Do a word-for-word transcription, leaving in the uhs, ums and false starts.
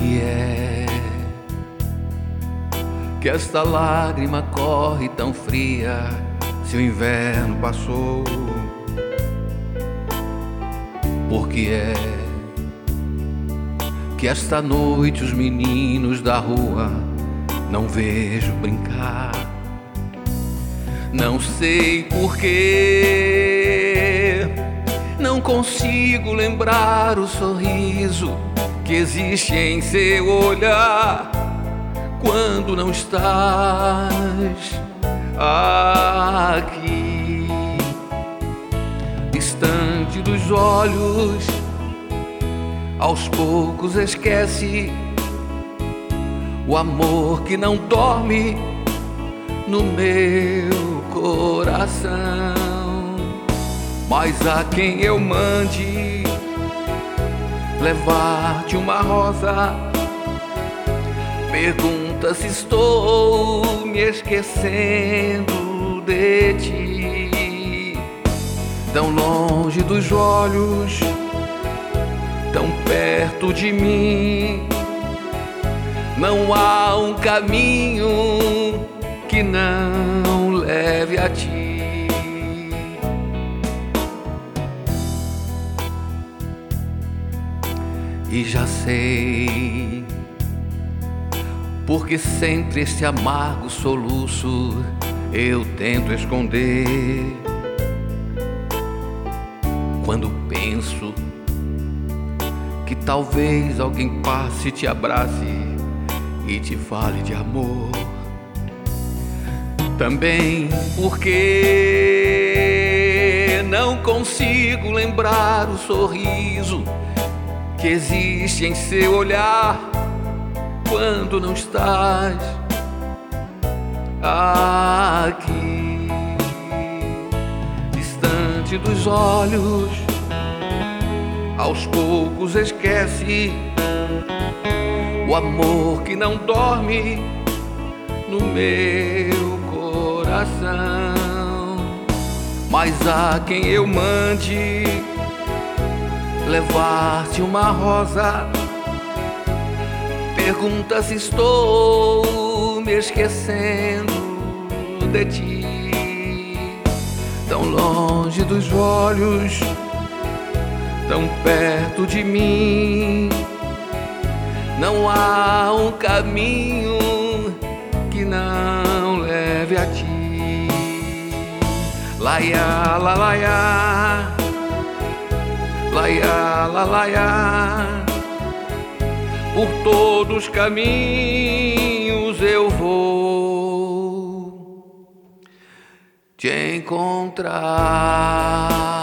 que é que esta lágrima corre tão fria se o inverno passou? Por que é que esta noite os meninos da rua não vejo brincar? Não sei por que não consigo lembrar o sorriso que existe em seu olhar quando não estás aqui. Distante dos olhos, aos poucos esquece o amor que não dorme no meu coração. Mas a quem eu mande levar-te uma rosa, pergunta se estou me esquecendo de ti. Tão longe dos olhos, tão perto de mim, não há um caminho que não leve a ti. E já sei porque sempre esse amargo soluço eu tento esconder. Quando penso que talvez alguém passe e te abrace e te fale de amor. Também porque não consigo lembrar o sorriso que existe em seu olhar quando não estás aqui. Distante dos olhos, aos poucos esquece o amor que não dorme no meu coração. Mas há quem eu mande levar-te uma rosa, pergunta se estou me esquecendo de ti. Tão longe dos olhos, tão perto de mim, não há um caminho que não leve a ti. Laia, la, laia, laia, la, laia, por todos os caminhos eu vou te encontrar.